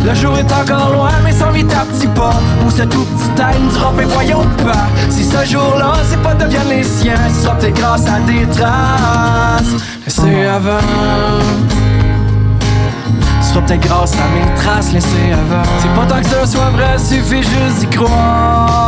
Le jour est encore loin, mais s'envie à petits pas. Où ce tout petit taille nous dira, ben voyons pas. Si ce jour-là, c'est pas deviennent les siens, ce sera peut-être grâce à des traces laissées avant. Ce sera peut-être grâce à mes traces laissées avant. C'est pas tant que ça soit vrai, suffit juste d'y croire.